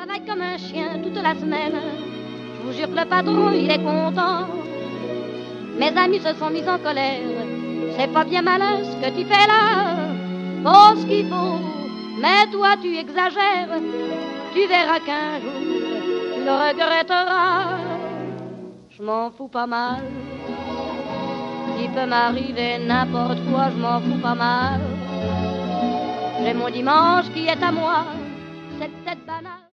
travaille comme un chien toute la semaine. Je vous jure que le patron, il est content. Mes amis se sont mis en colère. C'est pas bien malin ce que tu fais là. Pose ce qu'il faut, mais toi tu exagères. Tu verras qu'un jour, tu le regretteras. Je m'en fous pas mal. Il peut m'arriver n'importe quoi, je m'en fous pas mal. J'ai mon dimanche qui est à moi, c'est peut-être banal.